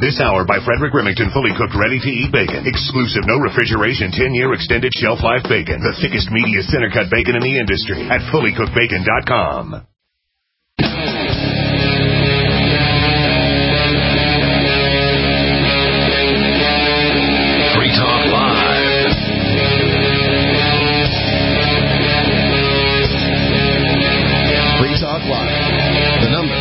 This hour by Frederick Remington, fully cooked, ready-to-eat bacon. Exclusive, no refrigeration, 10-year extended shelf life bacon. The thickest, meatiest, center-cut bacon in the industry at fullycookedbacon.com. Free Talk Live. Free Talk Live. The number,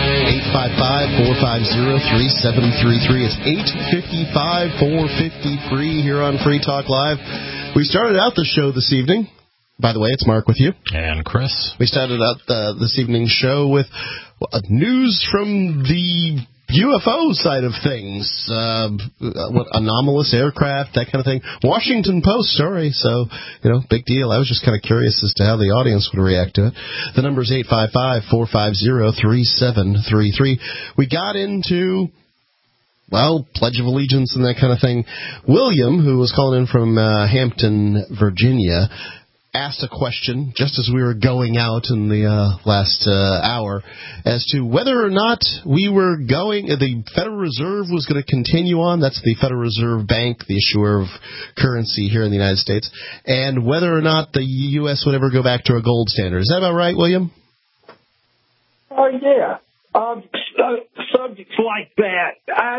855-450-3733. It's 855-450-FREE here on Free Talk Live. We started out the show this evening. By the way, it's Mark with you. And Chris. We started out this evening's show with news from the UFO side of things, anomalous aircraft, that kind of thing. Washington Post story, so, big deal. I was just kind of curious as to how the audience would react to it. The number is 855-450-3733. We got into, Pledge of Allegiance and that kind of thing. William, who was calling in from Hampton, Virginia, asked a question just as we were going out in the last hour as to whether or not the Federal Reserve was going to continue on. That's the Federal Reserve Bank, the issuer of currency here in the United States, and whether or not the U.S. would ever go back to a gold standard. Is that about right, William? Yeah. Subjects like that. I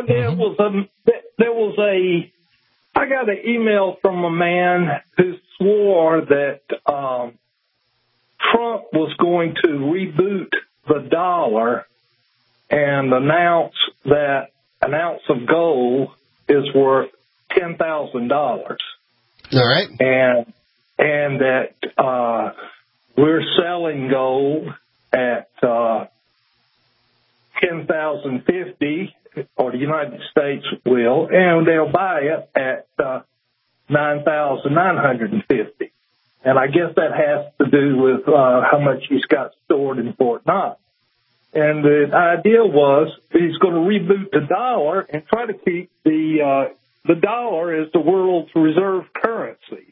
got an email from a man who swore that Trump was going to reboot the dollar and announce that an ounce of gold is worth $10,000. All right. And that we're selling gold at $10,050. Or the United States will, and they'll buy it at $9,950. And I guess that has to do with how much he's got stored in Fort Knox. And the idea was he's going to reboot the dollar and try to keep the dollar as the world's reserve currency.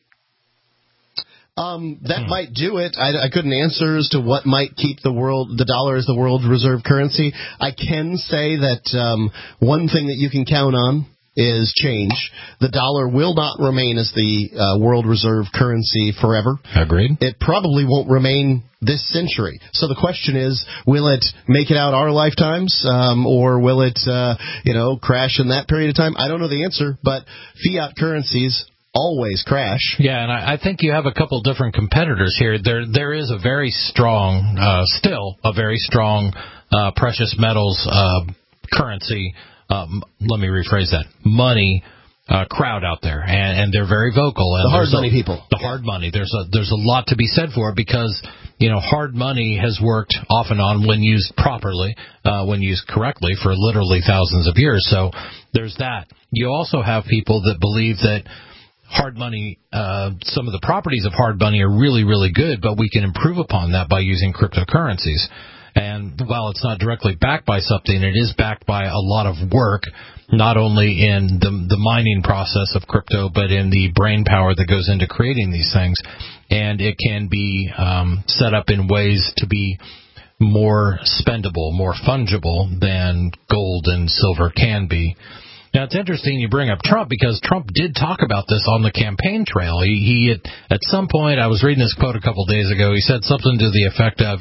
That might do it. I couldn't answer as to what might keep the dollar as the world reserve currency. I can say that one thing that you can count on is change. The dollar will not remain as the world reserve currency forever. Agreed. It probably won't remain this century. So the question is, will it make it out our lifetimes, or will it, crash in that period of time? I don't know the answer, but fiat currencies always crash. Yeah, and I think you have a couple different competitors here. There is a very strong, still a very strong precious metals currency. Let me rephrase that. Money crowd out there, and they're very vocal. And the hard money people. The hard money. There's a lot to be said for it because hard money has worked off and on when used properly, when used correctly for literally thousands of years. So there's that. You also have people that believe that hard money, some of the properties of hard money are really, really good, but we can improve upon that by using cryptocurrencies. And while it's not directly backed by something, it is backed by a lot of work, not only in the mining process of crypto, but in the brain power that goes into creating these things. And it can be set up in ways to be more spendable, more fungible than gold and silver can be. Now, it's interesting you bring up Trump because Trump did talk about this on the campaign trail. He had, at some point, I was reading this quote a couple days ago, he said something to the effect of,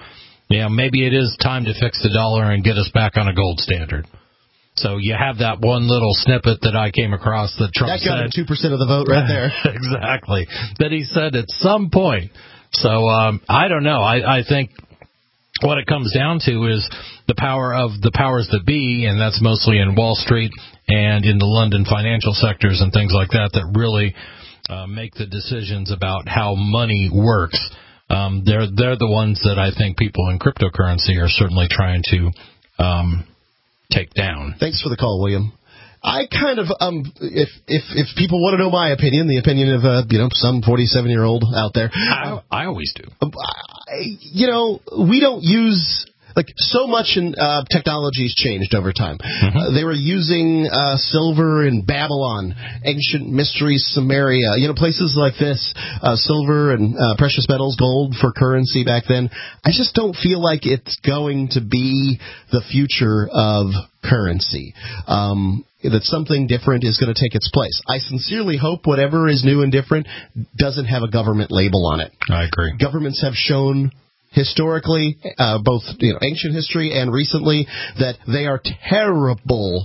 maybe it is time to fix the dollar and get us back on a gold standard. So you have that one little snippet that I came across that Trump said. That got 2% of the vote right there. Exactly. That he said at some point. So I don't know. I think what it comes down to is the power of the powers that be, and that's mostly in Wall Street and in the London financial sectors and things like that really make the decisions about how money works. They're the ones that I think people in cryptocurrency are certainly trying to take down. Thanks for the call, William. I kind of, if people want to know my opinion, the opinion of, some 47-year-old out there. I always do. We don't use, so much in technology's changed over time. Mm-hmm. They were using silver in Babylon, ancient mysteries, Samaria, places like this, silver and precious metals, gold for currency back then. I just don't feel like it's going to be the future of currency. that something different is going to take its place. I sincerely hope whatever is new and different doesn't have a government label on it. I agree. Governments have shown historically, both ancient history and recently, that they are terrible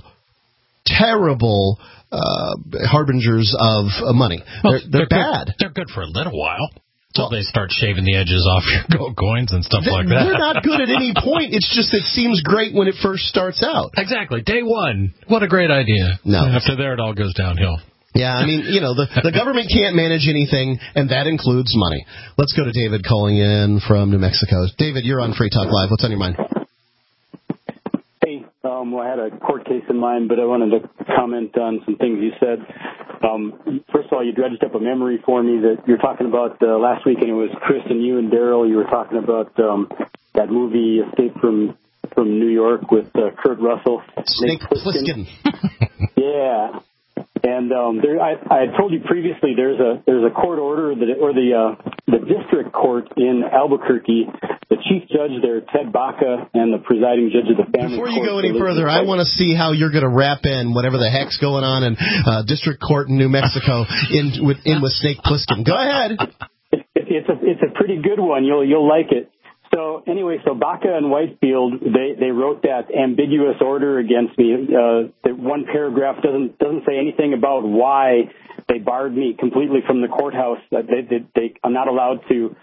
harbingers of money. Well, they're bad. They're good for a little while. Until they start shaving the edges off your gold coins and stuff like that. They're not good at any point. It's just it seems great when it first starts out. Exactly. Day one. What a great idea. No. After there, it all goes downhill. Yeah, I mean, the government can't manage anything, and that includes money. Let's go to David calling in from New Mexico. David, you're on Free Talk Live. What's on your mind? Hey, well, I had a court case in mind, but I wanted to comment on some things you said. First of all, you dredged up a memory for me that you're talking about last week, and it was Chris and you and Daryl. You were talking about that movie Escape from New York with Kurt Russell. Snake Plissken. Yeah. And I told you previously there's a court order the district court in Albuquerque, the chief judge there, Ted Baca, and the presiding judge of the family court. Before you go any further, I want to see how you're going to wrap in whatever the heck's going on in district court in New Mexico in with Snake Plissken. Go ahead. It's a pretty good one. You'll like it. So anyway, Baca and Whitefield, they wrote that ambiguous order against me. The one paragraph doesn't say anything about why they barred me completely from the courthouse. I'm not allowed to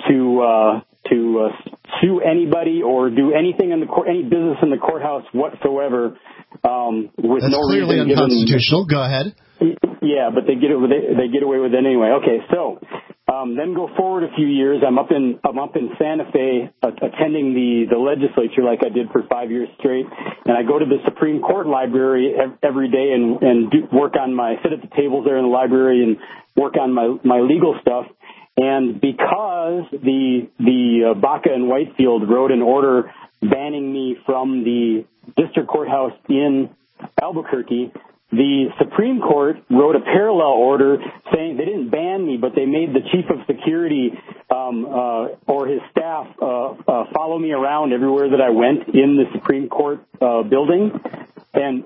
sue anybody or do anything in the any business in the courthouse whatsoever. With That's no clearly reason unconstitutional. Go ahead. Yeah, but they get away with it anyway. Okay, so. Then go forward a few years. I'm up in Santa Fe attending the legislature like I did for 5 years straight, and I go to the Supreme Court library every day and sit at the tables there in the library and work on my legal stuff. And because the Baca and Whitefield wrote an order banning me from the district courthouse in Albuquerque, the Supreme Court wrote a parallel order saying they didn't ban me, but they made the chief of security or his staff follow me around everywhere that I went in the Supreme Court building, and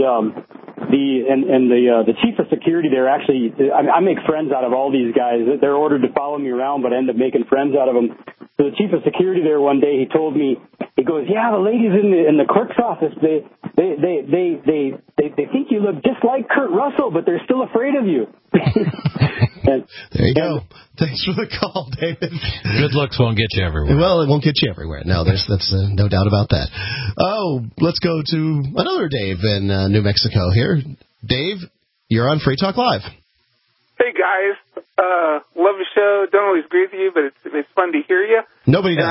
the chief of security there actually, I make friends out of all these guys. They're ordered to follow me around, but I end up making friends out of them. So the chief of security there one day, he told me, he goes, "Yeah, the ladies in the clerk's office, they think you look just like Kurt Russell, but they're still afraid of you." There you go. Thanks for the call, David. Good looks won't get you everywhere. Well, it won't get you everywhere. No, that's no doubt about that. Oh, let's go to another Dave in New Mexico here. Dave, you're on Free Talk Live. Hey, guys. Love your show. Don't always agree with you, but it's fun to hear you. Nobody does. I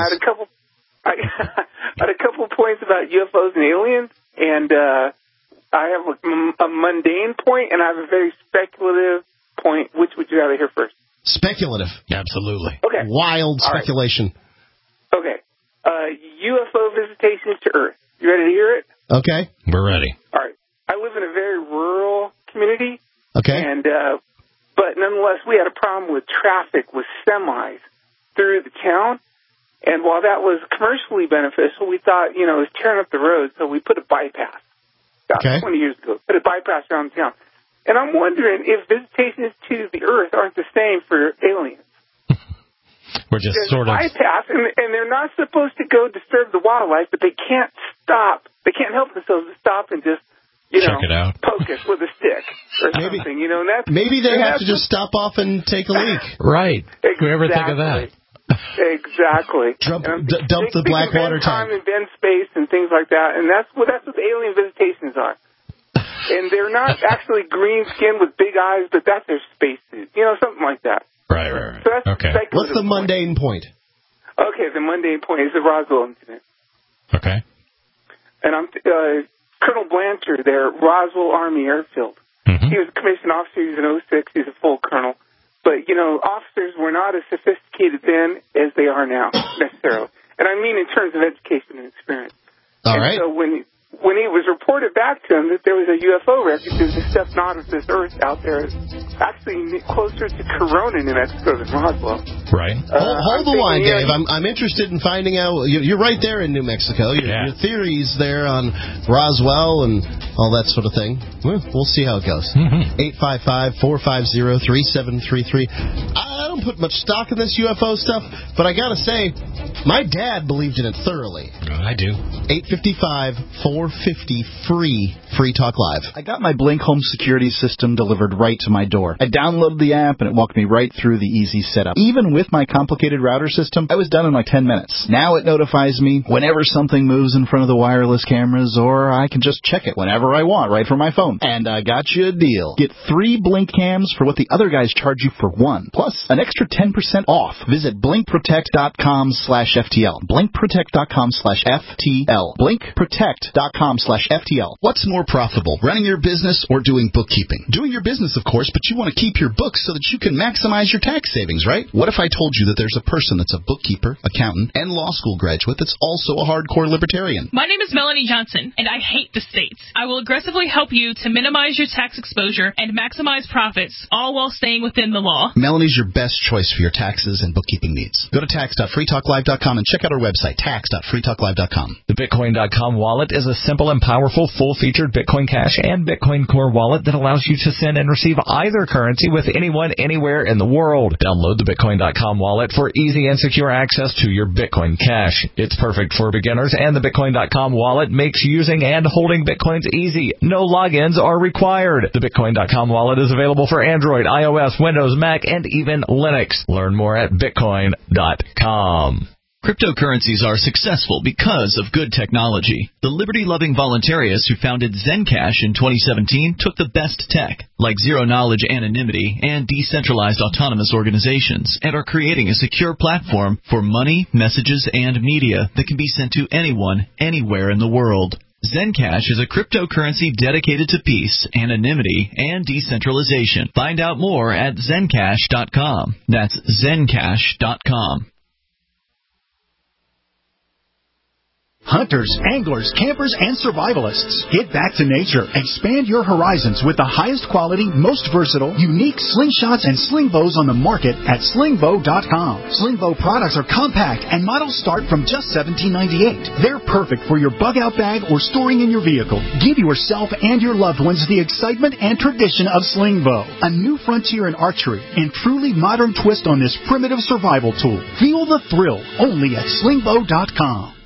had a couple points about UFOs and aliens, and I have a mundane point, and I have a very speculative point. Which would you rather hear first? Speculative. Absolutely. Okay. Wild speculation. Right. Okay. UFO visitations to Earth. You ready to hear it? Okay. We're ready. All right. I live in a very rural community. Okay. And but nonetheless, we had a problem with traffic with semis through the town. And while that was commercially beneficial, we thought, it was tearing up the road, so we put a bypass. About 20 years ago, put a bypass around town. And I'm wondering if visitations to the Earth aren't the same for aliens. We're just There's sort of bypass, and they're not supposed to go disturb the wildlife, but they can't stop. They can't help themselves to stop and just, check it out. Poke us with a stick or something. And that's, maybe they have to just stop off and take a leak. Right. Exactly. Whoever think of that? Exactly. Dump the black water tank. Time and bend space and things like that, and that's what alien visitations are. And they're not actually green skinned with big eyes, but that's their spacesuit. Something like that. Right. So that's okay. What's the mundane point? Okay, the mundane point is the Roswell incident. Okay. And I'm Colonel Blanchard there, Roswell Army Airfield. Mm-hmm. He was a commissioned officer. He was an 06. He's a full colonel. But, officers were not as sophisticated then as they are now, necessarily. And I mean in terms of education and experience. All right. So when it was reported back to him that there was a UFO wreckage, there was a stephanopsis Earth out there actually closer to Corona, New Mexico than Roswell. Right. Hold the line, Dave. I'm interested in finding out. You're right there in New Mexico. Your theories there on Roswell and all that sort of thing. Well, we'll see how it goes. 855-450-3733. I don't put much stock in this UFO stuff, but I got to say, my dad believed in it thoroughly. I do. 855-450-FREE. Free Talk Live. I got my Blink home security system delivered right to my door. I downloaded the app and it walked me right through the easy setup. Even with my complicated router system, I was done in like 10 minutes. Now it notifies me whenever something moves in front of the wireless cameras, or I can just check it whenever I want right from my phone. And I got you a deal. Get 3 Blink cams for what the other guys charge you for 1, plus an extra 10% off. Visit blinkprotect.com/FTL. blinkprotect.com/FTL. blinkprotect.com/FTL. What's more profitable, running your business or doing bookkeeping? Doing your business, of course, but you want to keep your books so that you can maximize your tax savings, right? What if I told you that there's a person that's a bookkeeper, accountant, and law school graduate that's also a hardcore libertarian? My name is Melanie Johnson, and I hate the states. I will aggressively help you to minimize your tax exposure and maximize profits, all while staying within the law. Melanie's your best choice for your taxes and bookkeeping needs. Go to tax.freetalklive.com and check out our website, tax.freetalklive.com. The Bitcoin.com wallet is a simple and powerful full-featured Bitcoin Cash and Bitcoin Core wallet that allows you to send and receive either currency with anyone, anywhere in the world. Download the Bitcoin.com wallet for easy and secure access to your Bitcoin Cash. It's perfect for beginners, and the Bitcoin.com wallet makes using and holding Bitcoins easy. No logins are required. The Bitcoin.com wallet is available for Android, iOS, Windows, Mac, and even Linux. Learn more at Bitcoin.com. Cryptocurrencies are successful because of good technology. The liberty-loving voluntarists who founded Zencash in 2017 took the best tech, like zero-knowledge anonymity and decentralized autonomous organizations, and are creating a secure platform for money, messages, and media that can be sent to anyone, anywhere in the world. Zencash is a cryptocurrency dedicated to peace, anonymity, and decentralization. Find out more at Zencash.com. That's Zencash.com. Hunters, anglers, campers, and survivalists. Get back to nature. Expand your horizons with the highest quality, most versatile, unique slingshots and sling bows on the market at slingbow.com. Slingbow products are compact and models start from just $17.98. They're perfect for your bug-out bag or storing in your vehicle. Give yourself and your loved ones the excitement and tradition of Slingbow, a new frontier in archery and truly modern twist on this primitive survival tool. Feel the thrill only at slingbow.com.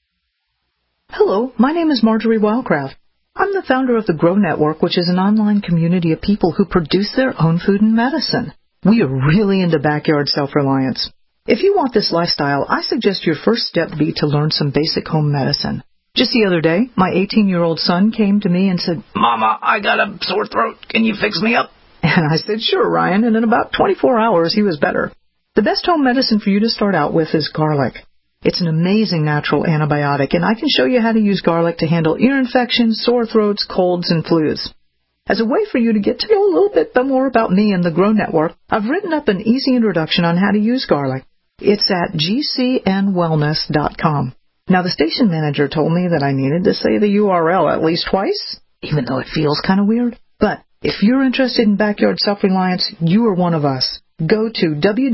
Hello, my name is Marjorie Wildcraft. I'm the founder of the Grow Network, which is an online community of people who produce their own food and medicine. We are really into backyard self-reliance. If you want this lifestyle, I suggest your first step be to learn some basic home medicine. Just the other day, my 18-year-old son came to me and said, "Mama, I got a sore throat. Can you fix me up?" And I said, "Sure, Ryan," and in about 24 hours, he was better. The best home medicine for you to start out with is garlic. It's an amazing natural antibiotic, and I can show you how to use garlic to handle ear infections, sore throats, colds, and flus. As a way for you to get to know a little bit more about me and the Grow Network, I've written up an easy introduction on how to use garlic. It's at gcnwellness.com. Now, the station manager told me that I needed to say the URL at least twice, even though it feels kind of weird. But if you're interested in backyard self-reliance, you are one of us. Go to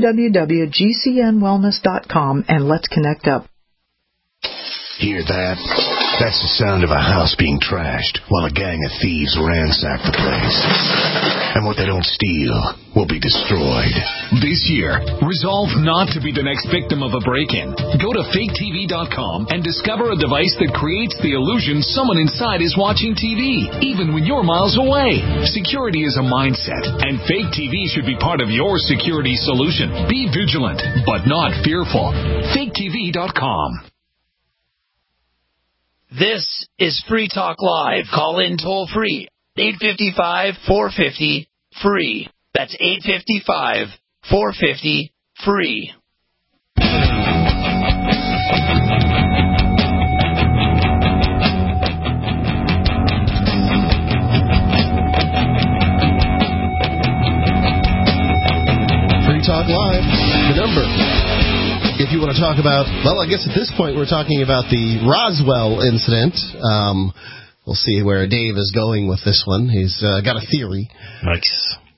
www.gcnwellness.com and let's connect up. Hear that? That's the sound of a house being trashed while a gang of thieves ransack the place. And what they don't steal will be destroyed. This year, resolve not to be the next victim of a break-in. Go to faketv.com and discover a device that creates the illusion someone inside is watching TV, even when you're miles away. Security is a mindset, and Fake TV should be part of your security solution. Be vigilant, but not fearful. faketv.com. This is Free Talk Live. Call in toll free. 855-450-FREE. That's 855-450-FREE. Free Talk Live, the number. If you want to talk about, well, I guess at this point we're talking about the Roswell incident. We'll see where Dave is going with this one. He's got a theory. Nice.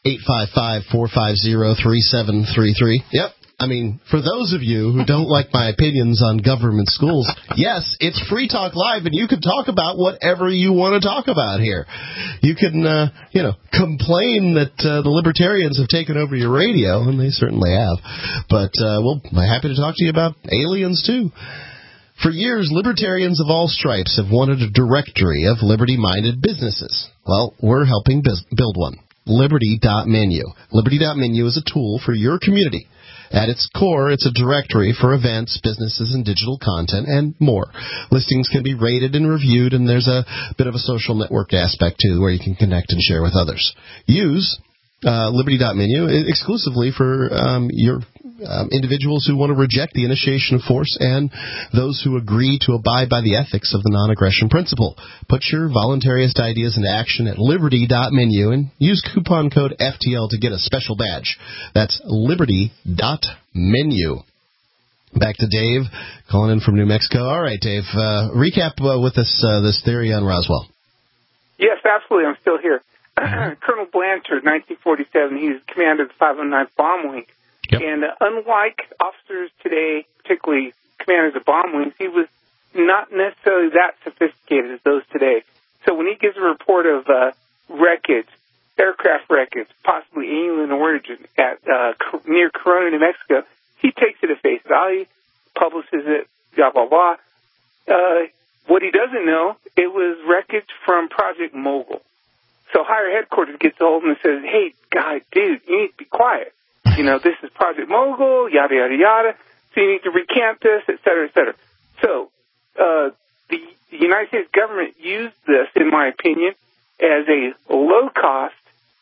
855-450-3733. Yep. I mean, for those of you who don't like my opinions on government schools, yes, it's Free Talk Live, and you can talk about whatever you want to talk about here. You can, complain that the libertarians have taken over your radio, and they certainly have. But, I'm happy to talk to you about aliens, too. For years, libertarians of all stripes have wanted a directory of liberty-minded businesses. Well, we're helping build one. Liberty.menu. Liberty.menu is a tool for your community. At its core, it's a directory for events, businesses, and digital content, and more. Listings can be rated and reviewed, and there's a bit of a social network aspect, too, where you can connect and share with others. Use Liberty.menu exclusively for your individuals who want to reject the initiation of force and those who agree to abide by the ethics of the non-aggression principle. Put your voluntarist ideas into action at Liberty.menu and use coupon code FTL to get a special badge. That's Liberty.menu. Back to Dave, calling in from New Mexico. All right, Dave, recap with us this theory on Roswell. Yes, absolutely. I'm still here. Colonel Blanchard, 1947, he was commander of the 509th Bomb Wing. Yep. And unlike officers today, particularly commanders of bomb wings, he was not necessarily that sophisticated as those today. So when he gives a report of wreckage, aircraft wreckage, possibly alien origin at near Corona, New Mexico, he takes it at face value, publishes it, blah, blah, blah. What he doesn't know, it was wreckage from Project Mogul. So higher headquarters gets hold and says, hey, guy, dude, you need to be quiet. You know, this is Project Mogul, yada, yada, yada. So you need to recant this, et cetera, et cetera. So the United States government used this, in my opinion, as a low-cost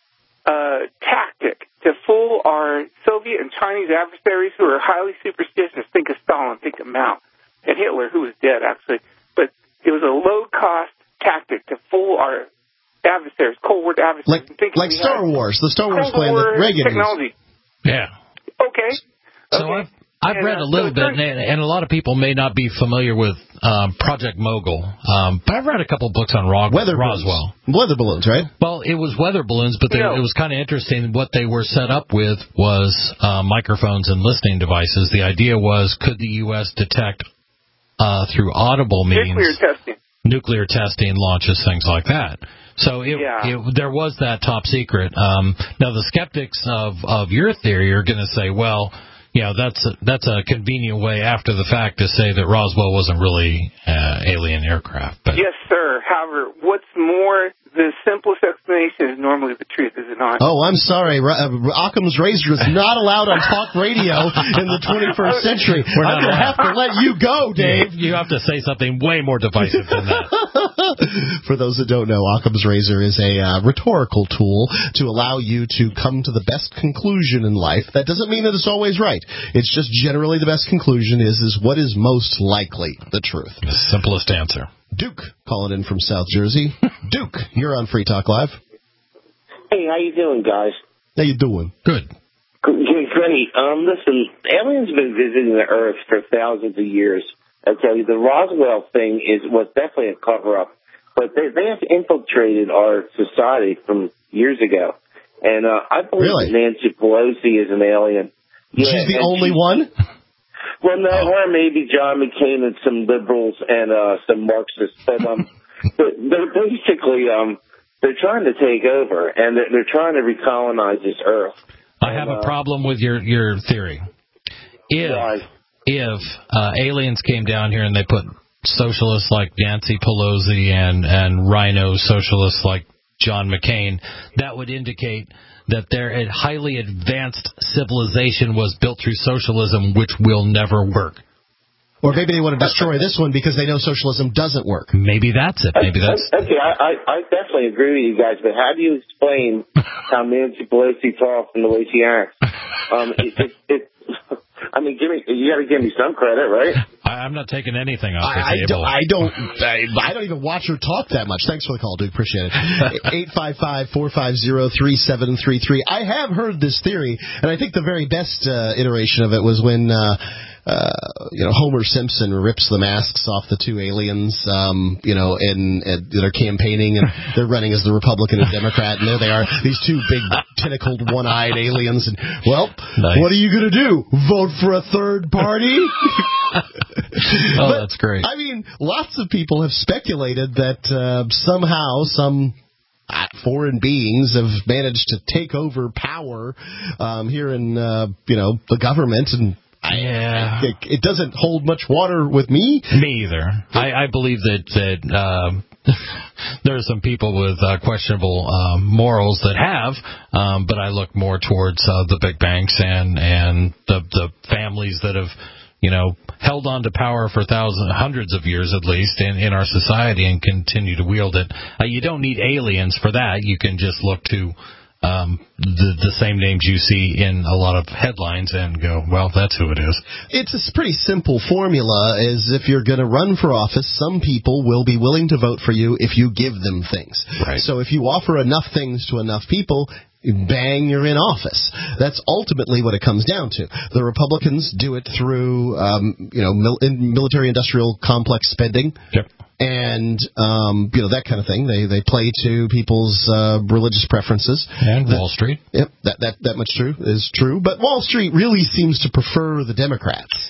tactic to fool our Soviet and Chinese adversaries who are highly superstitious. Think of Stalin, think of Mao, and Hitler, who was dead, actually. But it was a low-cost tactic to fool our adversaries, Cold War adversaries. Like Star Wars, the Star Wars plan that Reagan technology. Yeah. Okay. So I've read a little bit, and a lot of people may not be familiar with Project Mogul, but I've read a couple books on Roswell. Weather balloons, right? Well, it was weather balloons, but it was kind of interesting. What they were set up with was microphones and listening devices. The idea was, could the U.S. detect through audible means nuclear testing launches, things like that. So there was that top secret. Now the skeptics of your theory are going to say, well, that's a convenient way after the fact to say that Roswell wasn't really alien aircraft. But yes, sir. However, what's more, the simplest explanation is normally the truth, is it not? Oh, I'm sorry. Occam's razor is not allowed on talk radio in the 21st century. I'm going to have to let you go, Dave. You have to say something way more divisive than that. For those that don't know, Occam's razor is a rhetorical tool to allow you to come to the best conclusion in life. That doesn't mean that it's always right. It's just generally the best conclusion is what is most likely the truth. The simplest answer. Duke, calling in from South Jersey. Duke, you're on Free Talk Live. Hey, how you doing, guys? How you doing? Good. Great. Listen, aliens have been visiting the Earth for thousands of years. Okay, the Roswell thing was definitely a cover-up, but they have infiltrated our society from years ago, and I believe that Nancy Pelosi is an alien. Yeah, she's the only one? Well, no, or maybe John McCain and some liberals and some Marxists. But they're basically they're trying to take over, and they're trying to recolonize this Earth. I have a problem with your theory. If aliens came down here and they put socialists like Nancy Pelosi and rhino socialists like John McCain, that would indicate that their highly advanced civilization was built through socialism, which will never work. Or maybe they want to destroy this one because they know socialism doesn't work. Maybe that's it. Maybe that's okay. I definitely agree with you guys, but how do you explain how Nancy Pelosi talks and the way she acts? I mean, you got to give me some credit, right? I'm not taking anything off the table. I don't even watch her talk that much. Thanks for the call, Duke. Appreciate it. 855-450-3733. I have heard this theory, and I think the very best iteration of it was when Homer Simpson rips the masks off the two aliens, and they're campaigning, and they're running as the Republican and Democrat, and there they are, these two big tentacled one-eyed aliens, and, nice. What are you going to do? Vote for a third party? That's great. I mean, lots of people have speculated that somehow some foreign beings have managed to take over power here in the government, and it doesn't hold much water with me. Me either. I believe that there are some people with questionable morals that have, but I look more towards the big banks and the families that have held on to power for hundreds of years at least in our society and continue to wield it. You don't need aliens for that. You can just look to the same names you see in a lot of headlines and go, well, that's who it is. It's a pretty simple formula, is if you're going to run for office, some people will be willing to vote for you if you give them things. Right. So if you offer enough things to enough people, bang, you're in office. That's ultimately what it comes down to. The Republicans do it through, military-industrial complex spending. Yep. And, that kind of thing. They play to people's religious preferences. And Wall Street. Yep, that much is true. But Wall Street really seems to prefer the Democrats.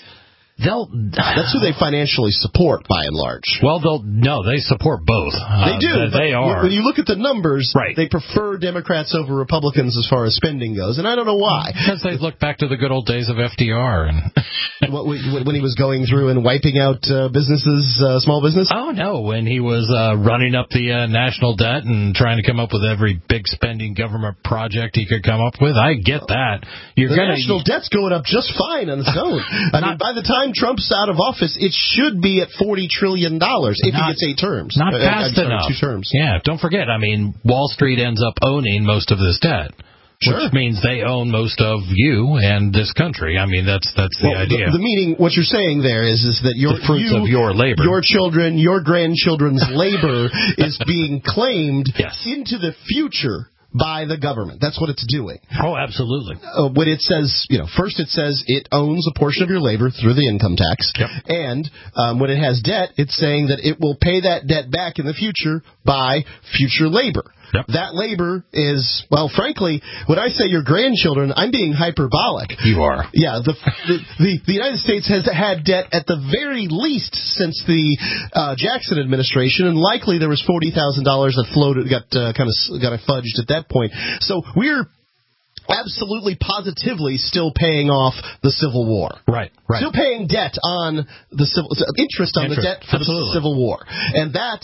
That's who they financially support, by and large. Well, they support both. They do. They are. When you look at the numbers, right, they prefer Democrats over Republicans as far as spending goes, and I don't know why. Because they look back to the good old days of FDR and when he was going through and wiping out businesses, small business. Oh no, when he was running up the national debt and trying to come up with every big spending government project he could come up with. I get that. The national debt's going up just fine on its own. I mean, by the time Trump's out of office, it should be at $40 trillion if he gets 8 terms. Not fast enough. 2 terms. Yeah, don't forget, Wall Street ends up owning most of this debt. Sure. Which means they own most of you and this country. That's the idea. The meaning, what you're saying there is that the fruits of your labor, your children, your grandchildren's labor is being claimed into the future by the government. That's what it's doing. Oh, absolutely. When it says, first it says it owns a portion of your labor through the income tax. Yep. And when it has debt, it's saying that it will pay that debt back in the future by future labor. Yep. That labor is, frankly, when I say your grandchildren, I'm being hyperbolic. You are. Yeah, the United States has had debt at the very least since the Jackson administration, and likely there was $40,000 that floated, got fudged at that point. So we're absolutely positively still paying off the Civil War. Right. Still paying debt on the interest on the debt for the Civil War. And that,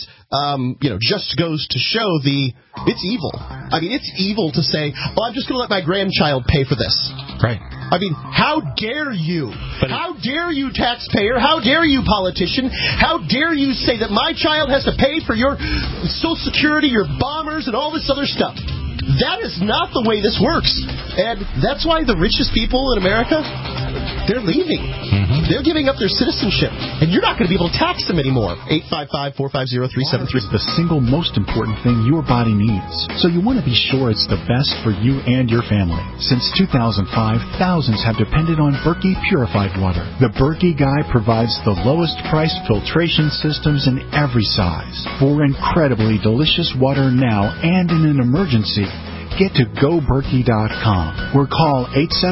just goes to show it's evil. It's evil to say, I'm just going to let my grandchild pay for this. Right. How dare you? How dare you, taxpayer? How dare you, politician? How dare you say that my child has to pay for your Social Security, your bombers, and all this other stuff? That is not the way this works. And that's why the richest people in America, they're leaving. Mm-hmm. They're giving up their citizenship. And you're not going to be able to tax them anymore. 855-450-3733 is the single most important thing your body needs. So you want to be sure it's the best for you and your family. Since 2005, thousands have depended on Berkey purified water. The Berkey Guy provides the lowest priced filtration systems in every size. For incredibly delicious water now and in an emergency, get to GoBerkey.com or call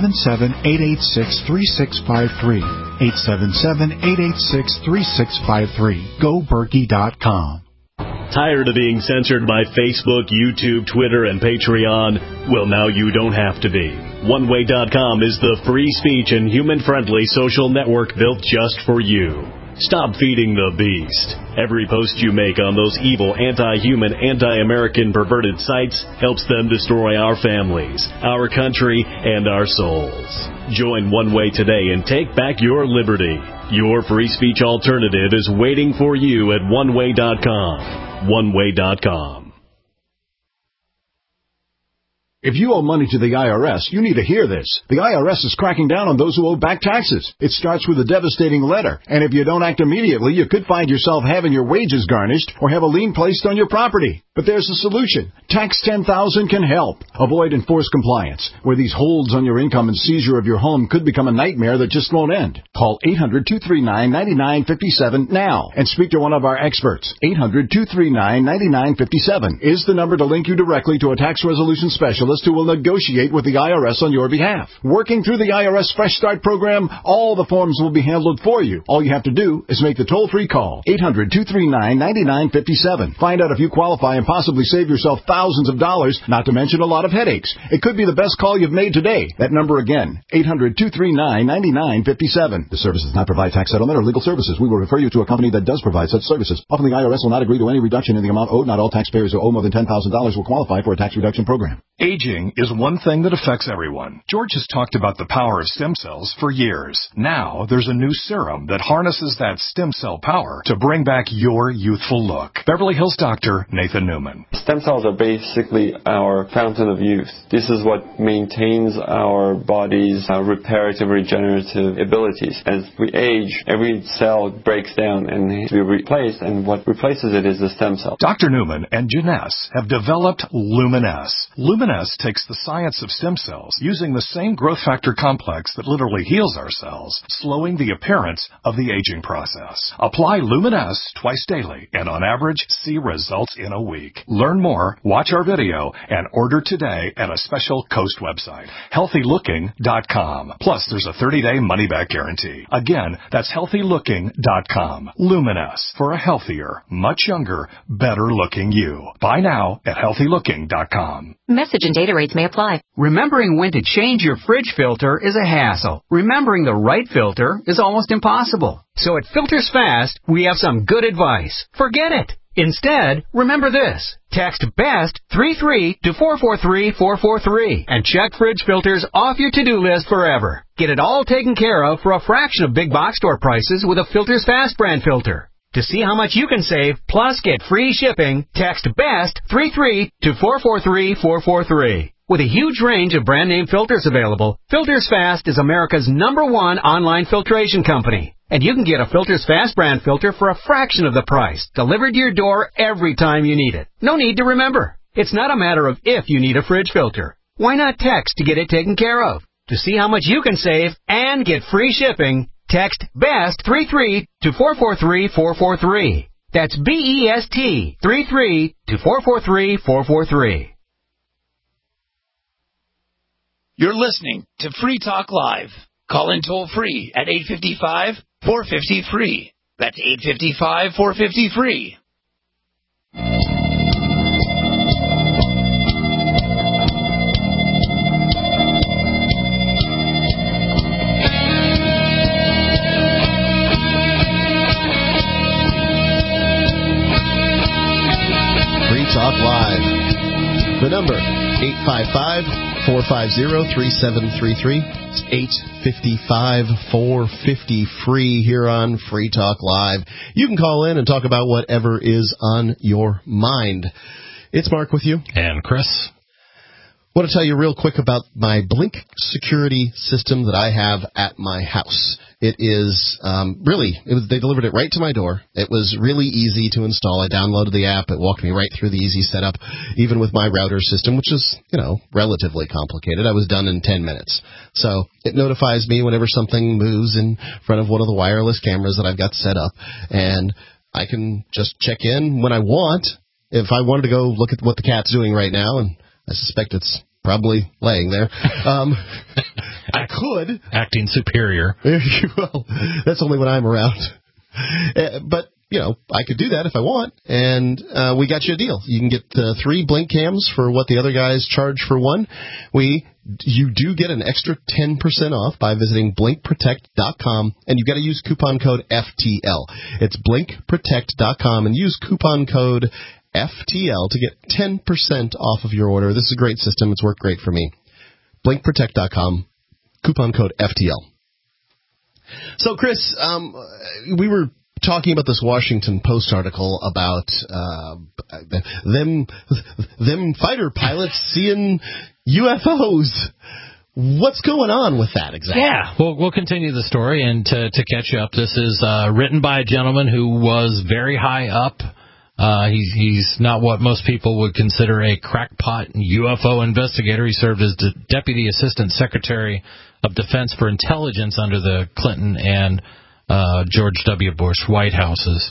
877-886-3653. 877-886-3653. GoBerkey.com. Tired of being censored by Facebook, YouTube, Twitter, and Patreon? Well, now you don't have to be. OneWay.com is the free speech and human-friendly social network built just for you. Stop feeding the beast. Every post you make on those evil, anti-human, anti-American, perverted sites helps them destroy our families, our country, and our souls. Join One Way today and take back your liberty. Your free speech alternative is waiting for you at OneWay.com. OneWay.com. If you owe money to the IRS, you need to hear this. The IRS is cracking down on those who owe back taxes. It starts with a devastating letter, and if you don't act immediately, you could find yourself having your wages garnished or have a lien placed on your property. But there's a solution. Tax 10,000 can help. Avoid enforced compliance, where these holds on your income and seizure of your home could become a nightmare that just won't end. Call 800-239-9957 now and speak to one of our experts. 800-239-9957 is the number to link you directly to a tax resolution specialist who will negotiate with the IRS on your behalf. Working through the IRS Fresh Start program, all the forms will be handled for you. All you have to do is make the toll-free call. 800-239-9957. Find out if you qualify and possibly save yourself thousands of dollars, not to mention a lot of headaches. It could be the best call you've made today. That number again, 800-239-9957. The service does not provide tax settlement or legal services. We will refer you to a company that does provide such services. Often the IRS will not agree to any reduction in the amount owed. Not all taxpayers who owe more than $10,000 will qualify for a tax reduction program. Aging is one thing that affects everyone. George has talked about the power of stem cells for years. Now there's a new serum that harnesses that stem cell power to bring back your youthful look. Beverly Hills doctor Nathan Newman. Stem cells are basically our fountain of youth. This is what maintains our body's reparative, regenerative abilities. As we age, every cell breaks down and needs to be replaced, and what replaces it is the stem cell. Dr. Newman and Janess have developed Luminess. Luminess takes the science of stem cells using the same growth factor complex that literally heals our cells, slowing the appearance of the aging process. Apply Luminess twice daily and on average see results in a week. Learn more, watch our video, and order today at a special Coast website, healthylooking.com. Plus, there's a 30-day money-back guarantee. Again, that's healthylooking.com. Luminess, for a healthier, much younger, better-looking you. Buy now at healthylooking.com. Message and data rates may apply. Remembering when to change your fridge filter is a hassle. Remembering the right filter is almost impossible. So at Filters Fast, we have some good advice. Forget it. Instead, remember this. Text BEST 33 to 443-443 and check fridge filters off your to-do list forever. Get it all taken care of for a fraction of big box store prices with a Filters Fast brand filter. To see how much you can save, plus get free shipping, text BEST 33 to 443-443. With a huge range of brand name filters available, Filters Fast is America's #1 online filtration company. And you can get a Filters Fast brand filter for a fraction of the price, delivered to your door every time you need it. No need to remember. It's not a matter of if you need a fridge filter. Why not text to get it taken care of? To see how much you can save and get free shipping, text BEST 33 to 443-443. That's BEST 33 to 443-443. You're listening to Free Talk Live. Call in toll free at 855-450-FREE. That's 855-450-FREE. Free Talk Live. The number, 855-450-3733. It's 855-450-FREE here on Free Talk Live. You can call in and talk about whatever is on your mind. It's Mark with you. And Chris. I want to tell you real quick about my Blink security system that I have at my house. It is they delivered it right to my door. It was really easy to install. I downloaded the app. It walked me right through the easy setup, even with my router system, which is, relatively complicated. I was done in 10 minutes. So it notifies me whenever something moves in front of one of the wireless cameras that I've got set up, and I can just check in when I want. If I wanted to go look at what the cat's doing right now, and I suspect it's probably laying there. I could. Acting superior. Well, that's only when I'm around. But, I could do that if I want. And we got you a deal. You can get 3 Blink cams for what the other guys charge for one. You do get an extra 10% off by visiting blinkprotect.com, and you've got to use coupon code FTL. It's blinkprotect.com, and use coupon code FTL to get 10% off of your order. This is a great system. It's worked great for me. blinkprotect.com, coupon code FTL. So, Chris, we were talking about this Washington Post article about them fighter pilots seeing UFOs. What's going on with that exactly? Yeah, we'll continue the story, and to catch you up, this is written by a gentleman who was very high up. He's not what most people would consider a crackpot UFO investigator. He served as the Deputy Assistant Secretary of Defense for Intelligence under the Clinton and George W. Bush White Houses.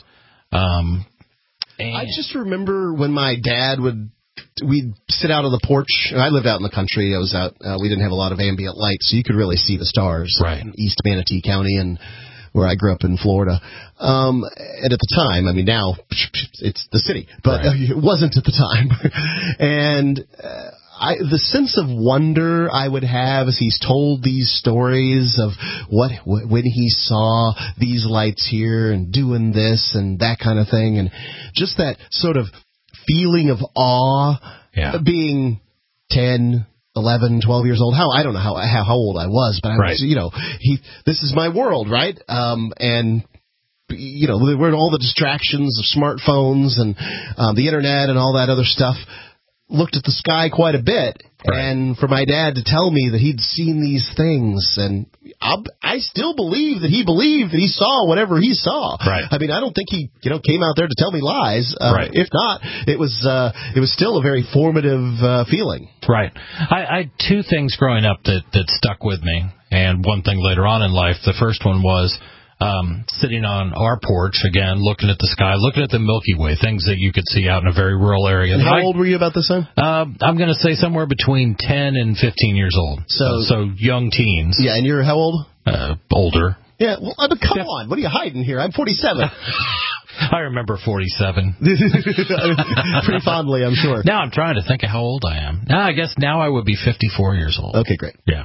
I just remember when my dad we'd sit out on the porch. I lived out in the country. I was out. We didn't have a lot of ambient light, so you could really see the stars in East Manatee County and where I grew up in Florida. And at the time, I mean, now it's the city, but it wasn't at the time. And the sense of wonder I would have as he's told these stories of when he saw these lights here and doing this and that kind of thing, and just that sort of feeling of awe, being 10, 11, 12 years old. I don't know how old I was, but I was, this is my world, right? And there were all the distractions of smartphones and the internet and all that other stuff. Looked at the sky quite a bit, and for my dad to tell me that he'd seen these things, and I still believe that he believed that he saw whatever he saw. I mean, I don't think he came out there to tell me lies. If not, it was still a very formative feeling. Right. I had two things growing up that stuck with me, and one thing later on in life. The first one was sitting on our porch, again, looking at the sky, looking at the Milky Way, things that you could see out in a very rural area. And how old were you about this time? I'm going to say somewhere between 10 and 15 years old. So young teens. Yeah, and you're how old? Older. Yeah, well, but come on. What are you hiding here? I'm 47. I remember 47. Pretty fondly, I'm sure. Now I'm trying to think of how old I am. Now I guess now I would be 54 years old. Okay, great. Yeah.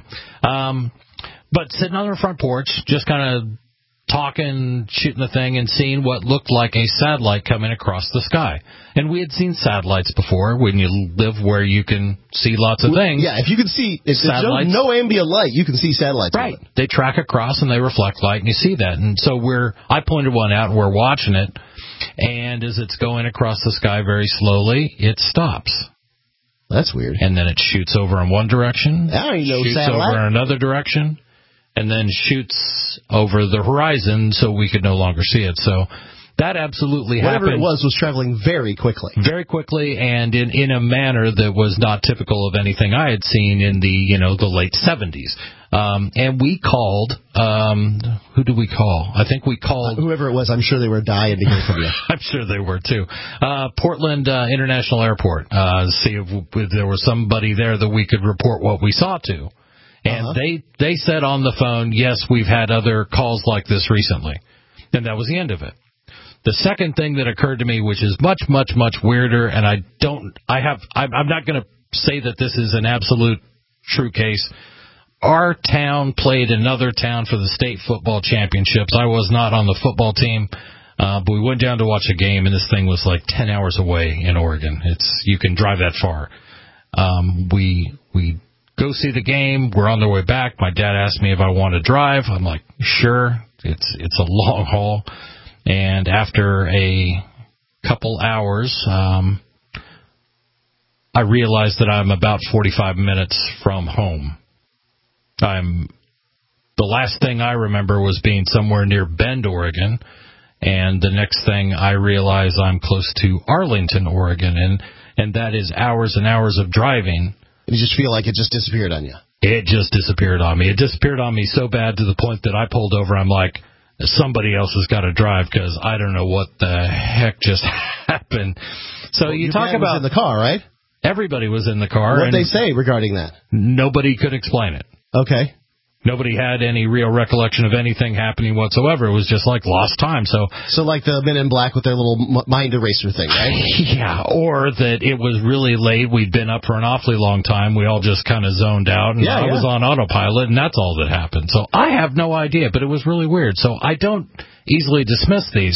But sitting on our front porch, just kind of talking, shooting the thing, and seeing what looked like a satellite coming across the sky. And we had seen satellites before. When you live where you can see lots of things. Yeah, if you can see, if there's no ambient light, you can see satellites. Right. They track across and they reflect light, and you see that. And so I pointed one out, and we're watching it. And as it's going across the sky very slowly, it stops. That's weird. And then it shoots over in one direction. Shoots over in another direction. And then shoots over the horizon so we could no longer see it. So that absolutely happened. Whatever it was traveling very quickly. Very quickly, and in a manner that was not typical of anything I had seen in the late 70s. And we called, who did we call? I think we called... whoever it was, I'm sure they were dying to hear from you. I'm sure they were, too. Portland International Airport. See if there was somebody there that we could report what we saw to. And they said on the phone, yes, we've had other calls like this recently. And that was the end of it. The second thing that occurred to me, which is much, much, much weirder, and I'm not going to say that this is an absolute true case. Our town played another town for the state football championships. I was not on the football team, but we went down to watch a game, and this thing was like 10 hours away in Oregon. You can drive that far. We go see the game. We're on the way back. My dad asked me if I want to drive. I'm like, sure. It's a long haul. And after a couple hours, I realized that I'm about 45 minutes from home. The last thing I remember was being somewhere near Bend, Oregon. And the next thing I realize I'm close to Arlington, Oregon. And that is hours and hours of driving. You just feel like it just disappeared on you. It just disappeared on me. It disappeared on me so bad to the point that I pulled over. I'm like, somebody else has got to drive because I don't know what the heck just happened. So you talk about... was in the car, right? Everybody was in the car. What did they say regarding that? Nobody could explain it. Okay. Nobody had any real recollection of anything happening whatsoever. It was just like lost time. So like the Men in Black with their little mind eraser thing, right? Yeah, or that it was really late. We'd been up for an awfully long time. We all just kind of zoned out, and I was on autopilot, and that's all that happened. So I have no idea, but it was really weird. So I don't easily dismiss these.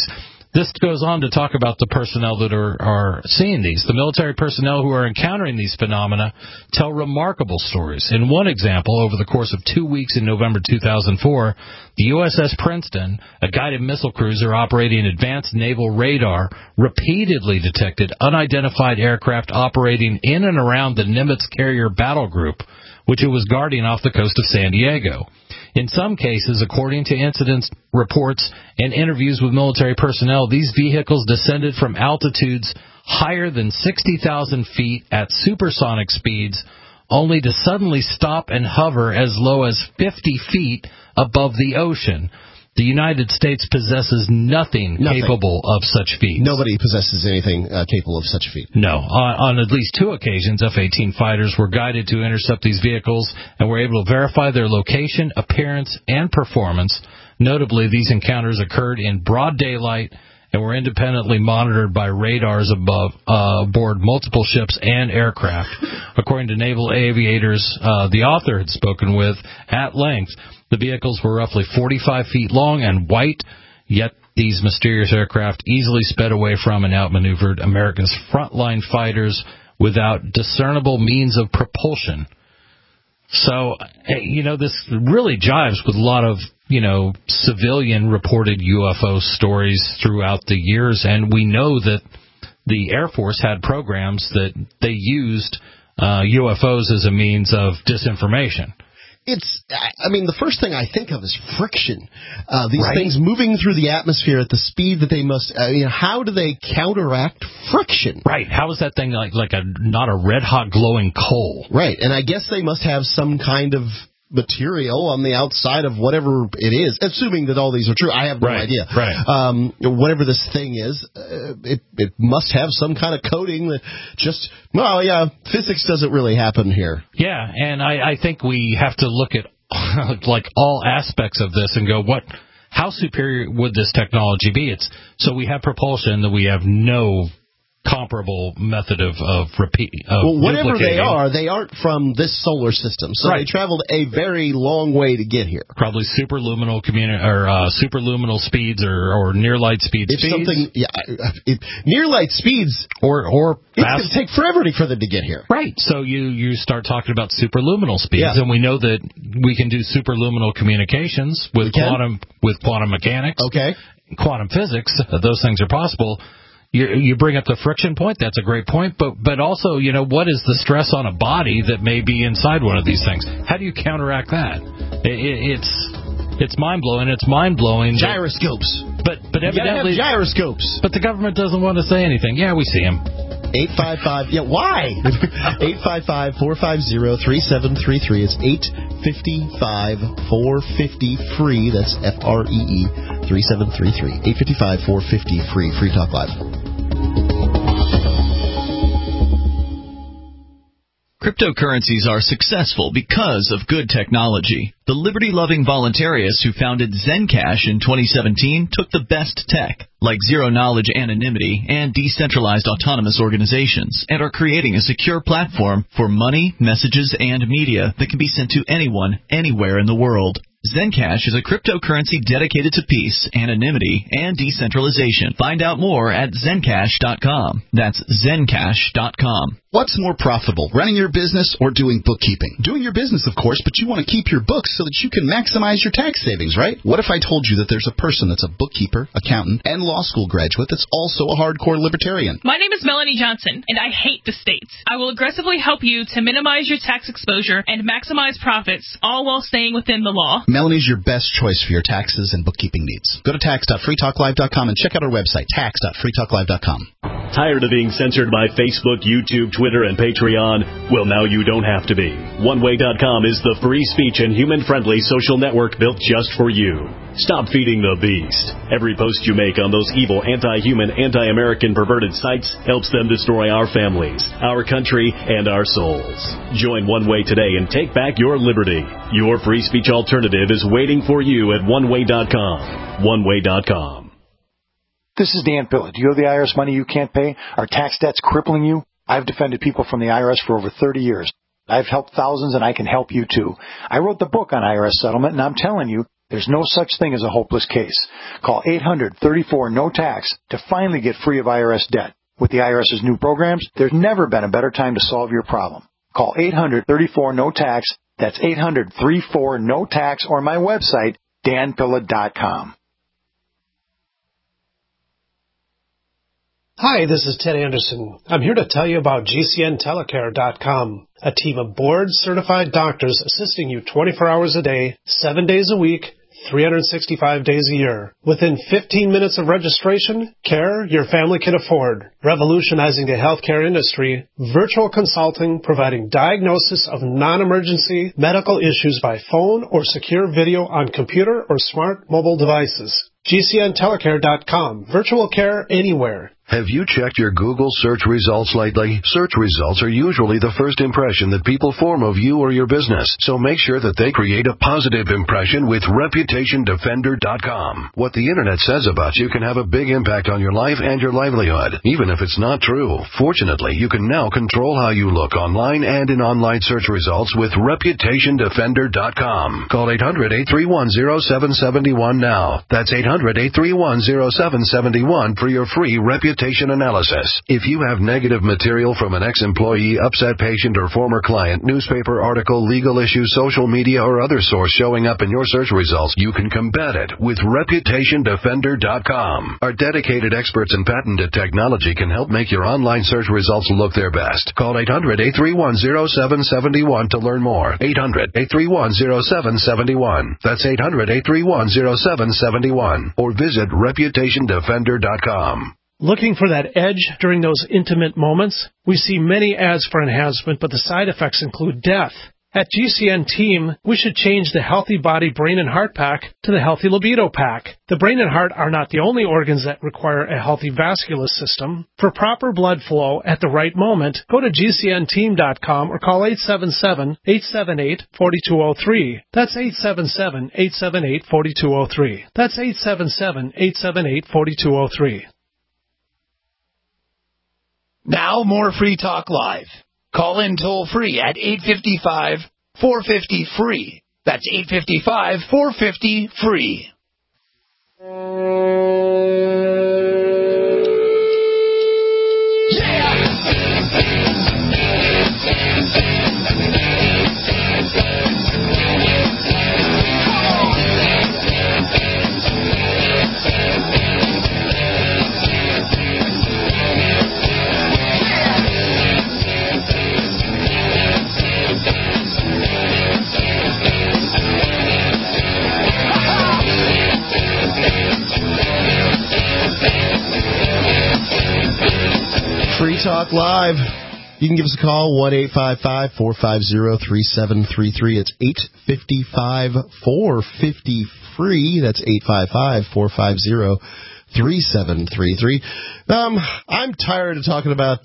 This goes on to talk about the personnel that are seeing these. The military personnel who are encountering these phenomena tell remarkable stories. In one example, over the course of 2 weeks in November 2004, the USS Princeton, a guided missile cruiser operating advanced naval radar, repeatedly detected unidentified aircraft operating in and around the Nimitz carrier battle group, which it was guarding off the coast of San Diego. In some cases, according to incident reports and interviews with military personnel, these vehicles descended from altitudes higher than 60,000 feet at supersonic speeds, only to suddenly stop and hover as low as 50 feet above the ocean. The United States possesses nothing capable of such feats. Nobody possesses anything capable of such a feat. No. On at least 2 occasions, F-18 fighters were guided to intercept these vehicles and were able to verify their location, appearance, and performance. Notably, these encounters occurred in broad daylight and were independently monitored by radars aboard multiple ships and aircraft. According to naval aviators the author had spoken with at length, the vehicles were roughly 45 feet long and white, yet these mysterious aircraft easily sped away from and outmaneuvered America's frontline fighters without discernible means of propulsion. So, this really jives with a lot of, civilian reported UFO stories throughout the years, and we know that the Air Force had programs that they used UFOs as a means of disinformation. The first thing I think of is friction. These things moving through the atmosphere at the speed that they must, how do they counteract friction? Right. How is that thing not a red-hot glowing coal? Right. And I guess they must have some kind of material on the outside of whatever it is, assuming that all these are true. I have no idea. Right. Whatever this thing is, it must have some kind of coating that physics doesn't really happen here. Yeah, and I think we have to look at all aspects of this and go, how superior would this technology be? So we have propulsion that we have no comparable method of whatever they aren't from this solar system, so they traveled a very long way to get here. Probably superluminal superluminal speeds or near light speeds. Near light speeds or it's going to take forever for them to get here. Right. So you start talking about superluminal speeds, and we know that we can do superluminal communications with quantum mechanics, quantum physics. Those things are possible. You bring up the friction point. That's a great point. But also, what is the stress on a body that may be inside one of these things? How do you counteract that? It's mind-blowing. It's mind-blowing. Gyroscopes. But evidently... gyroscopes. But the government doesn't want to say anything. Yeah, we see them. 855... Yeah, why? 855-450-3733. It's 855-450-FREE. That's FREE 3733. 855-450-FREE. Free Talk Live. Cryptocurrencies are successful because of good technology. The liberty-loving voluntarists who founded Zencash in 2017 took the best tech, like zero-knowledge anonymity and decentralized autonomous organizations, and are creating a secure platform for money, messages, and media that can be sent to anyone, anywhere in the world. Zencash is a cryptocurrency dedicated to peace, anonymity, and decentralization. Find out more at Zencash.com. That's Zencash.com. What's more profitable, running your business or doing bookkeeping? Doing your business, of course, but you want to keep your books so that you can maximize your tax savings, right? What if I told you that there's a person that's a bookkeeper, accountant, and law school graduate that's also a hardcore libertarian? My name is Melanie Johnson, and I hate the states. I will aggressively help you to minimize your tax exposure and maximize profits, all while staying within the law. Melanie's your best choice for your taxes and bookkeeping needs. Go to tax.freetalklive.com and check out our website, tax.freetalklive.com. Tired of being censored by Facebook, YouTube, Twitter, and Patreon? Well, now you don't have to be. OneWay.com is the free speech and human-friendly social network built just for you. Stop feeding the beast. Every post you make on those evil, anti-human, anti-American perverted sites helps them destroy our families, our country, and our souls. Join One Way today and take back your liberty. Your free speech alternative is waiting for you at OneWay.com. OneWay.com. This is Dan Pilla. Do you owe the IRS money you can't pay? Are tax debts crippling you? I've defended people from the IRS for over 30 years. I've helped thousands, and I can help you too. I wrote the book on IRS settlement, and I'm telling you, There's no such thing as a hopeless case. Call 800-34-NO-TAX to finally get free of IRS debt. With the IRS's new programs, there's never been a better time to solve your problem. Call 800-34-NO-TAX. That's 800-34-NO-TAX, or my website, danpilla.com. Hi, this is Ted Anderson. I'm here to tell you about GCNTelecare.com, a team of board-certified doctors assisting you 24 hours a day, 7 days a week, 365 days a year. Within 15 minutes of registration, care your family can afford. Revolutionizing the healthcare industry, virtual consulting providing diagnosis of non-emergency medical issues by phone or secure video on computer or smart mobile devices. GCNTelecare.com. Virtual care anywhere. Have you checked your Google search results lately? Search results are usually the first impression that people form of you or your business, so make sure that they create a positive impression with ReputationDefender.com. What the Internet says about you can have a big impact on your life and your livelihood, even if it's not true. Fortunately, you can now control how you look online and in online search results with ReputationDefender.com. Call 800-831-0771 now. That's 800-831-0771 for your free reputation analysis. If you have negative material from an ex-employee, upset patient, or former client, newspaper article, legal issue, social media, or other source showing up in your search results, you can combat it with ReputationDefender.com. Our dedicated experts in patented technology can help make your online search results look their best. Call 800-831-0771 to learn more. 800-831-0771. That's 800-831-0771. Or visit ReputationDefender.com. Looking for that edge during those intimate moments? We see many ads for enhancement, but the side effects include death. At GCN Team, we should change the Healthy Body, Brain, and Heart Pack to the Healthy Libido Pack. The brain and heart are not the only organs that require a healthy vascular system. For proper blood flow at the right moment, go to GCNteam.com or call 877-878-4203. That's 877-878-4203. That's 877-878-4203. Now more Free Talk Live. Call in toll free at 855-450-FREE. That's 855-450-FREE. Free Talk Live. You can give us a call, 1-855-450-3733. It's 855-450-FREE. That's 855-450-3733. I'm tired of talking about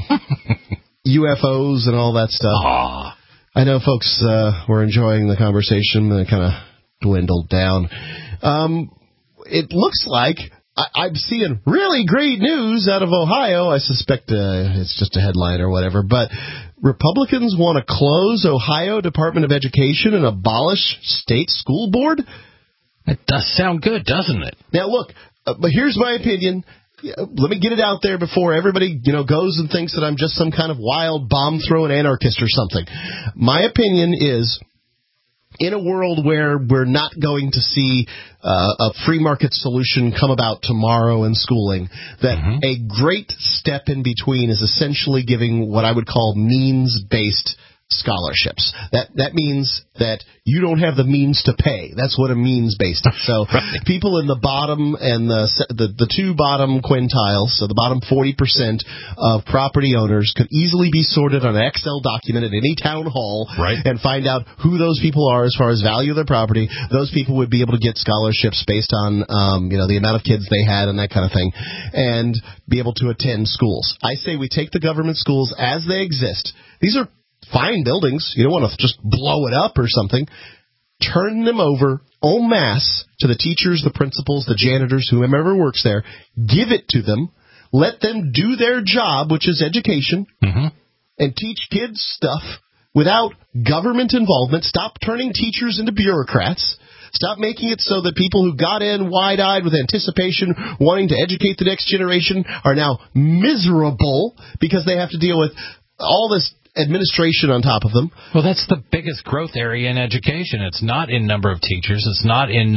UFOs and all that stuff. Aww. I know folks were enjoying the conversation, and it kind of dwindled down. It looks like I'm seeing really great news out of Ohio. I suspect it's just a headline or whatever, but Republicans want to close Ohio Department of Education and abolish state school board? It does sound good, doesn't it? Now, look, but here's my opinion. Let me get it out there before everybody, goes and thinks that I'm just some kind of wild bomb-throwing anarchist or something. My opinion is, in a world where we're not going to see a free market solution come about tomorrow in schooling, that a great step in between is essentially giving what I would call means-based scholarships. That means that you don't have the means to pay. That's what a means-based is. So people in the bottom and the two bottom quintiles, so the bottom 40% of property owners could easily be sorted on an Excel document at any town hall and find out who those people are as far as value of their property. Those people would be able to get scholarships based on the amount of kids they had and that kind of thing, and be able to attend schools. I say we take the government schools as they exist. These are fine buildings. You don't want to just blow it up or something. Turn them over en masse to the teachers, the principals, the janitors, whoever works there. Give it to them. Let them do their job, which is education, and teach kids stuff without government involvement. Stop turning teachers into bureaucrats. Stop making it so that people who got in wide-eyed with anticipation, wanting to educate the next generation, are now miserable because they have to deal with all this administration on top of them. Well, that's the biggest growth area in education. It's not in number of teachers. It's not in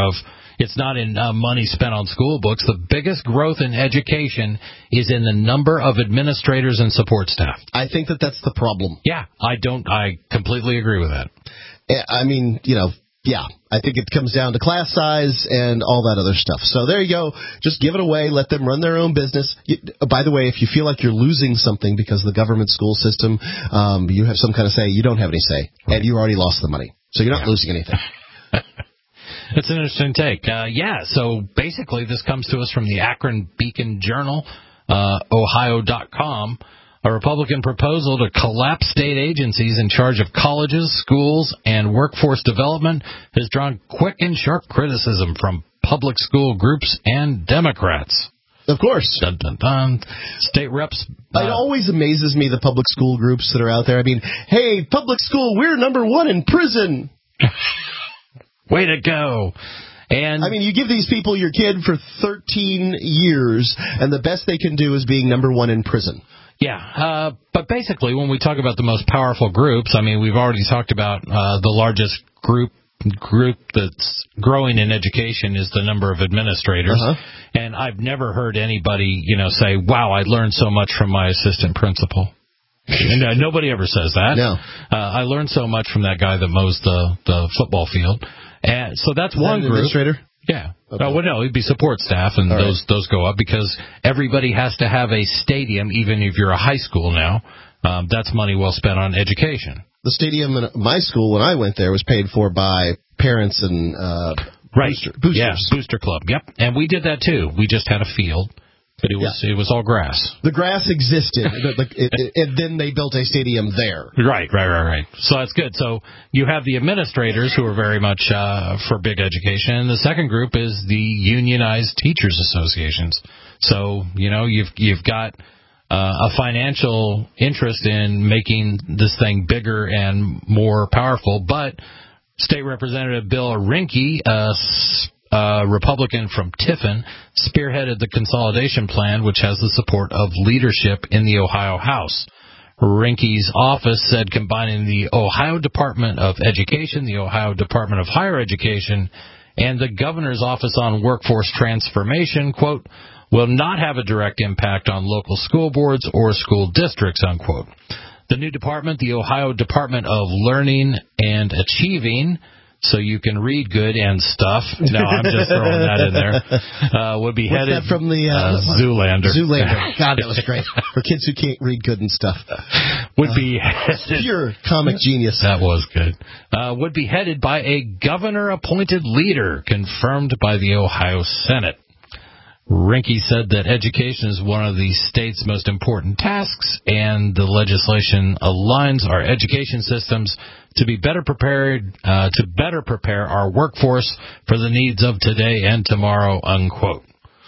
money spent on school books. The biggest growth in education is in the number of administrators and support staff. I think that's the problem. Yeah, I completely agree with that. I mean, I think it comes down to class size and all that other stuff. So there you go. Just give it away. Let them run their own business. By the way, if you feel like you're losing something because the government school system, you have some kind of say, you don't have any say. Right. And you already lost the money. So you're not losing anything. That's an interesting take. So basically this comes to us from the Akron Beacon Journal, Ohio.com. A Republican proposal to collapse state agencies in charge of colleges, schools, and workforce development has drawn quick and sharp criticism from public school groups and Democrats. Of course. Dun, dun, dun. State reps. It always amazes me, the public school groups that are out there. I mean, hey, public school, we're number one in prison. Way to go. And I mean, you give these people your kid for 13 years, and the best they can do is being number one in prison. Yeah, but basically, when we talk about the most powerful groups, I mean, we've already talked about the largest group that's growing in education is the number of administrators. And I've never heard anybody, say, wow, I learned so much from my assistant principal. And nobody ever says that. No. I learned so much from that guy that mows the football field. And so that's one group. Administrator? Yeah. Okay. Well, no, it'd be support staff, and those go up because everybody has to have a stadium, even if you're a high school now. That's money well spent on education. The stadium in my school, when I went there, was paid for by parents and boosters. Yeah, booster club. Yep. And we did that, too. We just had a field. But it was all grass. The grass existed, and then they built a stadium there. Right. So that's good. So you have the administrators who are very much for big education, and the second group is the unionized teachers associations. So you've got a financial interest in making this thing bigger and more powerful. But State Representative Bill Rinke, Republican from Tiffin, spearheaded the consolidation plan, which has the support of leadership in the Ohio House. Rinke's office said combining the Ohio Department of Education, the Ohio Department of Higher Education, and the Governor's Office on Workforce Transformation, quote, will not have a direct impact on local school boards or school districts, unquote. The new department, the Ohio Department of Learning and Achieving, so you can read good and stuff. No, I'm just throwing that in there. Would be headed from the Zoolander. Zoolander. God, that was great for kids who can't read good and stuff. Would be headed, pure comic genius. That was good. Would be headed by a governor-appointed leader, confirmed by the Ohio Senate. Rinke said that education is one of the state's most important tasks, and the legislation aligns our education systems to be better prepared, to better prepare our workforce for the needs of today and tomorrow, unquote.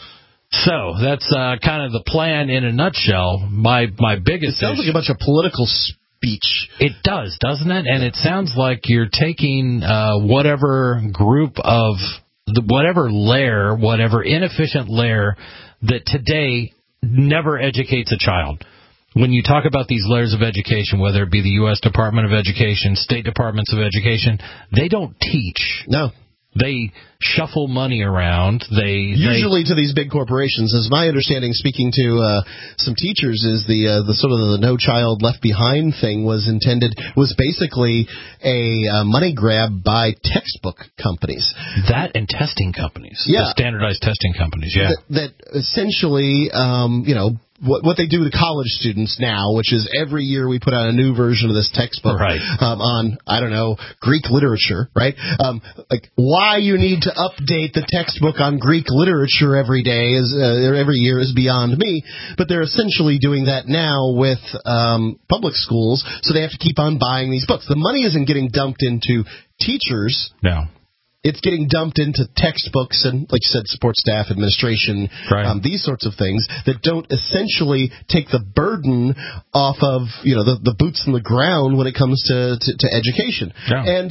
So that's kind of the plan in a nutshell. My biggest It sounds like a bunch of political speech. It does, doesn't it? And it sounds like you're taking whatever group of whatever layer, whatever inefficient layer that today never educates a child. When you talk about these layers of education, whether it be the U.S. Department of Education, state departments of education, they don't teach. No. They shuffle money around. Usually to these big corporations. As my understanding, speaking to some teachers, is the sort of the No Child Left Behind thing was basically a money grab by textbook companies. That and testing companies. Yeah. The standardized testing companies, yeah. That essentially, what they do to college students now, which is every year we put out a new version of this textbook on, I don't know, Greek literature, right? Like why you need to update the textbook on Greek literature every day every year is beyond me. But they're essentially doing that now with public schools, so they have to keep on buying these books. The money isn't getting dumped into teachers. No. It's getting dumped into textbooks and, like you said, support staff, administration, these sorts of things that don't essentially take the burden off of, the boots in the ground when it comes to education. Yeah. And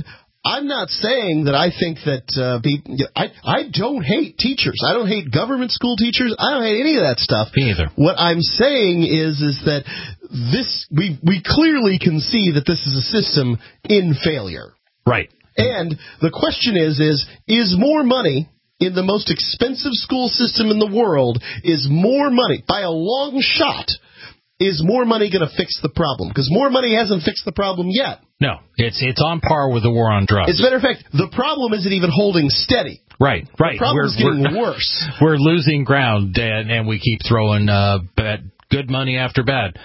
I'm not saying that I think that I don't hate teachers. I don't hate government school teachers. I don't hate any of that stuff. Me either. What I'm saying is that we clearly can see that this is a system in failure. Right. And the question is more money in the most expensive school system in the world, is more money, by a long shot, is more money going to fix the problem? Because more money hasn't fixed the problem yet. No, it's on par with the war on drugs. As a matter of fact, the problem isn't even holding steady. Right. The problem's getting worse. We're losing ground, and we keep throwing good money after bad.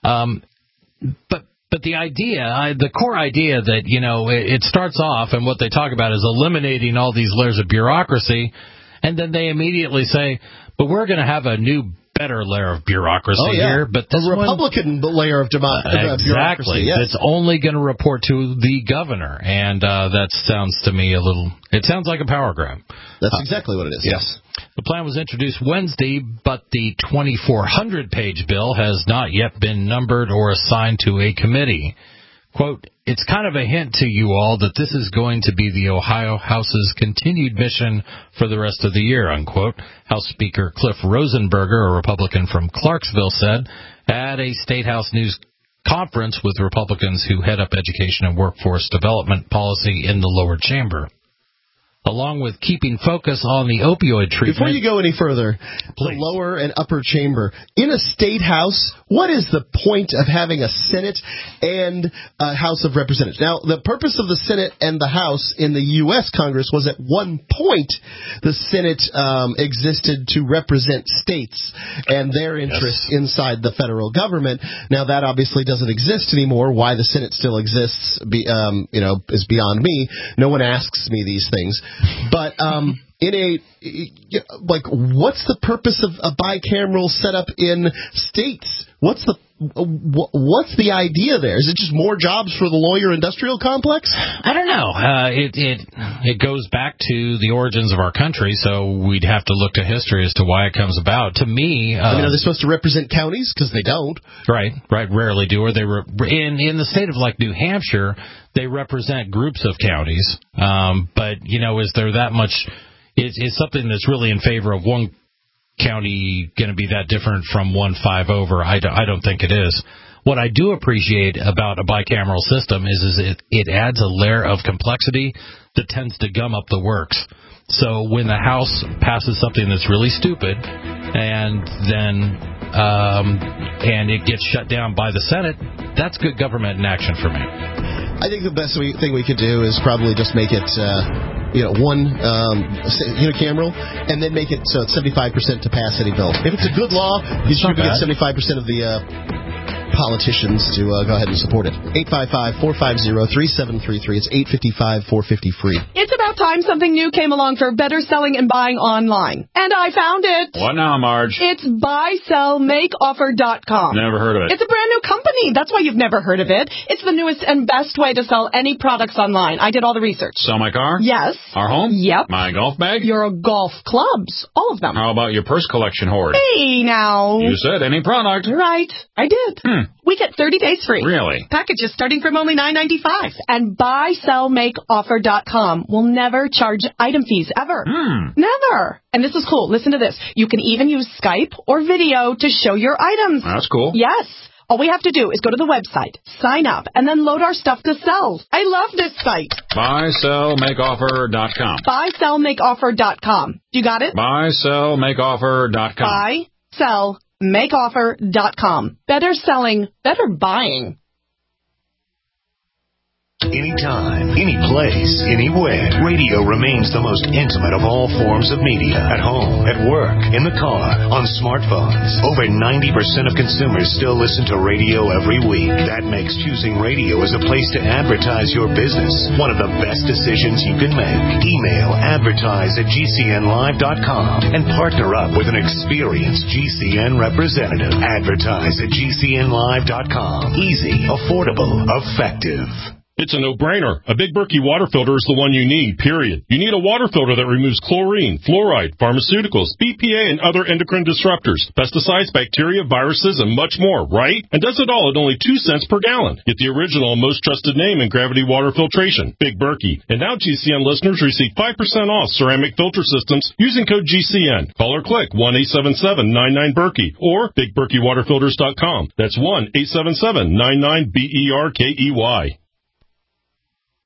But the idea, the core idea that, it starts off, and what they talk about is eliminating all these layers of bureaucracy, and then they immediately say, but we're going to have a new, better layer of bureaucracy here. But this a Republican layer of bureaucracy. Exactly. Yes. It's only going to report to the governor, and that sounds to me it sounds like a power grab. That's exactly what it is, yes. The plan was introduced Wednesday, but the 2,400-page bill has not yet been numbered or assigned to a committee. Quote, it's kind of a hint to you all that this is going to be the Ohio House's continued mission for the rest of the year, unquote. House Speaker Cliff Rosenberger, a Republican from Clarksville, said at a State House news conference with Republicans who head up education and workforce development policy in the lower chamber. Along with keeping focus on the opioid treatment. Before you go any further, please. The lower and upper chamber. In a state house, what is the point of having a Senate and a House of Representatives? Now, the purpose of the Senate and the House in the U.S. Congress was at one point the Senate existed to represent states and their interests inside the federal government. Now, that obviously doesn't exist anymore. Why the Senate still exists, is beyond me. No one asks me these things. But what's the purpose of a bicameral setup in states? What's the idea there? Is it just more jobs for the lawyer-industrial complex? I don't know. It goes back to the origins of our country, so we'd have to look to history as to why it comes about. To me, are they supposed to represent counties? Because they don't. Right. Rarely do. Or they in the state of New Hampshire, they represent groups of counties. But is there that much? Is something that's really in favor of one county going to be that different from 1 5 over? I don't think it is. What I do appreciate about a bicameral system is it adds a layer of complexity that tends to gum up the works. So when the House passes something that's really stupid and then and it gets shut down by the Senate, that's good government in action for me. I think the best thing we could do is probably just make it one unicameral, and then make it so it's 75% to pass any bill. If it's a good law, you should get 75% of the politicians to go ahead and support it. 855-450-3733. It's 855-450-FREE. It's about time something new came along for better selling and buying online. And I found it. What now, Marge? It's buysellmakeoffer.com. Never heard of it. It's a brand new company. That's why you've never heard of it. It's the newest and best way to sell any products online. I did all the research. Sell my car? Yes. Our home? Yep. My golf bag? Your golf clubs. All of them. How about your purse collection hoard? Hey, now. You said any product. Right. I did. We get 30 days free. Really? Packages starting from only $9.95. And buysellmakeoffer.com will never charge item fees, ever. Never. And this is cool. Listen to this. You can even use Skype or video to show your items. That's cool. Yes. All we have to do is go to the website, sign up, and then load our stuff to sell. I love this site. Buysellmakeoffer.com. Buysellmakeoffer.com. You got it? Buysellmakeoffer.com. Buysellmakeoffer.com. Better selling, better buying. Anytime, any place, anywhere. Radio remains the most intimate of all forms of media. At home, at work, in the car, on smartphones. Over 90% of consumers still listen to radio every week. That makes choosing radio as a place to advertise your business one of the best decisions you can make. Email advertise@gcnlive.com and partner up with an experienced GCN representative. Advertise@gcnlive.com. Easy, affordable, effective. It's a no-brainer. A Big Berkey water filter is the one you need, period. You need a water filter that removes chlorine, fluoride, pharmaceuticals, BPA, and other endocrine disruptors, pesticides, bacteria, viruses, and much more, right? And does it all at only 2 cents per gallon. Get the original and most trusted name in gravity water filtration, Big Berkey. And now GCN listeners receive 5% off ceramic filter systems using code GCN. Call or click 1-877-99-BERKEY or BigBerkeyWaterFilters.com. That's 1-877-99-BERKEY.